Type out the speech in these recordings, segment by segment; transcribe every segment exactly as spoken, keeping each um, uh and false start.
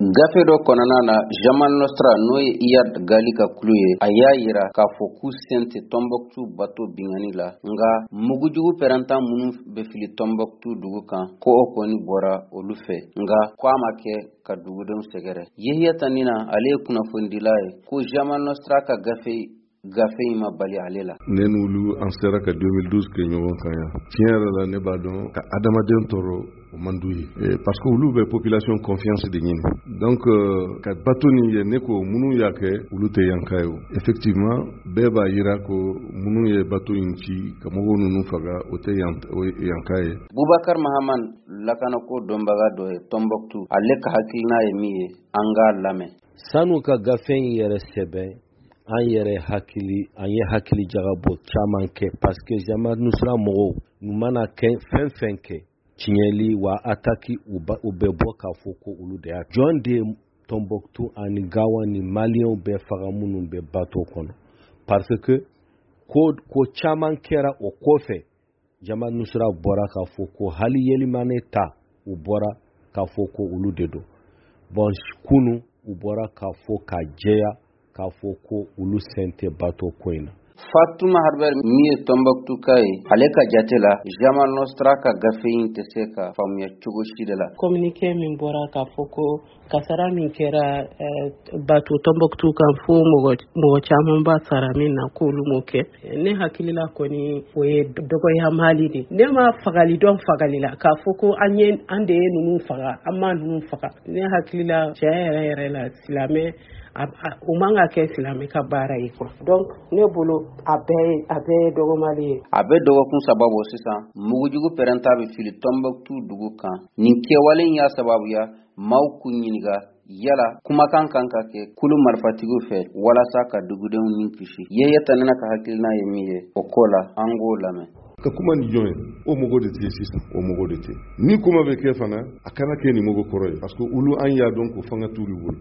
gafe dɔ kɔnɔna na Jamal Nostra n'o ye Iyad Gali ka kulu ye a y'a yira k'a fɔ k'u sen tɛ Tombouctou bato bingani la nga mugujugu pɛrɛntan minnu bɛ fili Tombouctou dugu kan ko o kɔni bɔra olu fɛ nga ko a ma kɛ ka dugudenw sɛgɛrɛ. Yehia Tanina ale ye kunnafonidila ye ko Jamal Nostra ka gafe gafe in ma bali ale la. Ne n'olu an sera ka deux mille douze kɛ ɲɔgɔn kan yan. Tiɲɛ yɛrɛ la ne b'a dɔn ka adamaden tɔɔrɔ o man d'u ye parce que olu bɛ population confiance de ɲini. Donc euh, ka bato nin ye ne ko minnu y'a kɛ olu tɛ yanka ye o. Effectivement bɛɛ b'a yira ko minnu ye bato in ci ka mɔgɔw ninnu faga o tɛ yanka ye. Bubakar Mahaman lakanako dɔnbaga dɔ ye Tombouctou ale ka hakilina ye min ye an k'a lamɛn. Sanu ka gafe in yɛrɛ sɛbɛn an yɛrɛ hakili an ye hakili jagabɔ caman kɛ parce que Jamal Nostra mɔgɔw nu mana kɛ fɛn fɛn kɛ tiɲɛli wa ataki u bɛ bɔ k'a fɔ ko olu de y'a jɔn de Tombouctou ani Gawa ni maliyɛnw bɛɛ faga minnu bɛ bato kɔnɔ parce que ko ko caman kɛra o kɔfɛ Jamal Nostra bɔra k'a fɔ ko hali yelimane ta u bɔra k'a fɔ ko olu de don bon kunu u bɔra k'a fɔ ka jɛya k'a fɔ ko olu sen tɛ bato ko in na. Fatuma Harbert min ye Tombouctou ka ye ale ka jate la Jamal Nostra ka gafe in tɛ se ka faamuya cogo si de la. Communiqué min bɔra k'a fɔ ko kasara min kɛra bato Tombouctou kan fo mɔgɔ caman ba sara min na k'olu m'o kɛ. Ne hakilila kɔni o ye dɔgɔyamali de. Ne ma fagali dɔn fagali la k'a fɔ ko an ye an de ye ninnu faga an ma ninnu faga. Ne hakilila cɛ yɛrɛ yɛrɛ la silamɛ o man ka kɛ silamɛ ka baara ye quoi. Donc ne bolo a bɛɛ a bɛɛ dɔgɔmali ye. A bɛ dɔgɔkun sababu sisan mugujugu pɛrɛnta bɛ fili Tombouctou dugu kan. Nin kɛwale in y'a sababuya maaw k'u ɲininka yala kumakan kan ka kɛ kulu marifatigiw fɛ walasa ka dugudenw ni kisi. Yehia Tanina ka hakilina ye min ye o ko la an k'o lamɛn. Ka kuma ni jɔn ye o mɔgɔ de tɛ sisan o mɔgɔ de tɛ ni kuma bɛ kɛ fana a kana kɛ ni mɔgɔ kɔrɔ ye parce que olu an y'a dɔn ko fanga t'u bolo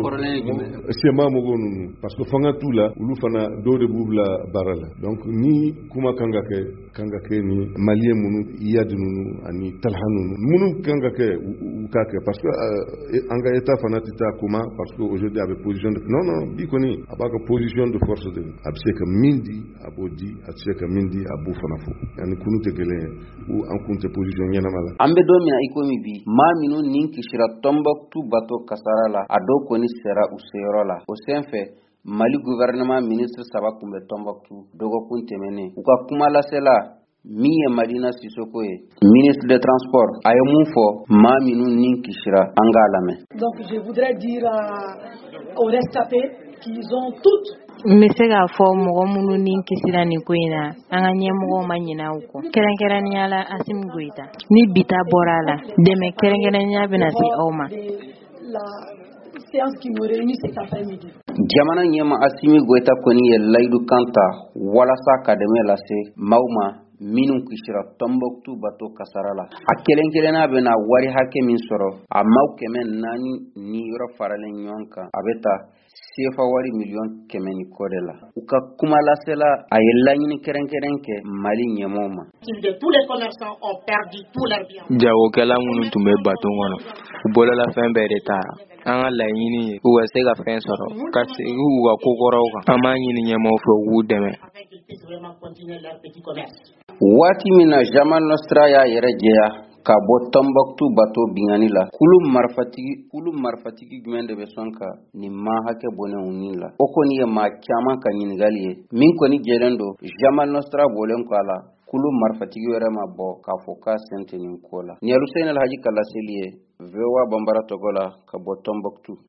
sema mɔgɔw ninnu parce que fanga t'u la olu fana dɔw de b'u bila baara la donc ni kuma kan ka kɛ kan ka kɛ ni maliyɛn minnu Iyad ninnu ani Talha ninnu minnu kan ka kɛ u k'a kɛ parce que an ka état fana tɛ taa kuma parce que aujourd'hui a bɛ position de non non bi kɔni a b'a ka position de force de a bɛ se ka min di a b'o di a tɛ se ka min di a b'o fana fɔ. Ani kunu tɛ kelen u an kun tɛ position ɲɛnama la. An bɛ don min na i komi bi maa minnu nin kisira Tombouctou bato kasara la a dɔw kɔni sera u seyɔrɔ la o sen fɛ Mali gouvernement ministre saba kun bɛ Tombouctou dɔgɔkun tɛmɛnen u ka kuma lasela min ye Madina Sissoko ye ministre des transports a ye mun fɔ maa minnu nin kisira an k'a lamɛn. Donc je voudrais dire aux rescapés qu'ils ont toutes n bɛ se k'a fɔ mɔgɔ minnu ni kisira nin ko in na an ka ɲɛmɔgɔw ma ɲinɛ u kɔ kɛrɛnkɛrɛnnenya la Asimi Goita ni bita bɔra a la dɛmɛ kɛrɛnkɛrɛnnenya bɛna se aw ma. Jamana ɲɛma Asimi Goita kɔni ye layidu kan ta walasa ka dɛmɛ lase maaw ma minnu kisira Tombouctou bato kasara la a kelen kelenna bɛna wari hakɛ min sɔrɔ a maaw kɛmɛ naani ni yɔrɔ faralen ɲɔgɔn kan a bɛ taa sefa wari miliyɔn kɛmɛ ni kɔ de la u ka kuma lasela a ye laɲini kɛrɛnkɛrɛn kɛ Mali ɲɛmɔgɔw ma. Jagokɛla minnu tun bɛ bato kɔnɔ u bolola fɛn bɛɛ de taara an ka laɲini ye u ka se ka fɛn sɔrɔ ka segin u ka ko kɔrɔw kan an b'a ɲini ɲɛmɔgɔw fɛ u k'u dɛmɛ. Waati min na Jamal Nostra y'a yɛrɛ jɛya ka bɔ Tombouctou bato bingani la kulu marifatigi kulu marifatigi jumɛn de bɛ sɔn ka nin maa hakɛ bɔnɛ u ni la o kɔni ye maa caman ka ɲininkali ye min kɔni jɛlen don Jamal Nostra bɔlen kɔ a la kulu marifatigi wɛrɛ ma bɔ k'a fɔ k'a sen tɛ nin ko la. Ni Hussein Alhaji ka laseli ye V O A Bambara tɔgɔ la ka bɔ Tombouctou.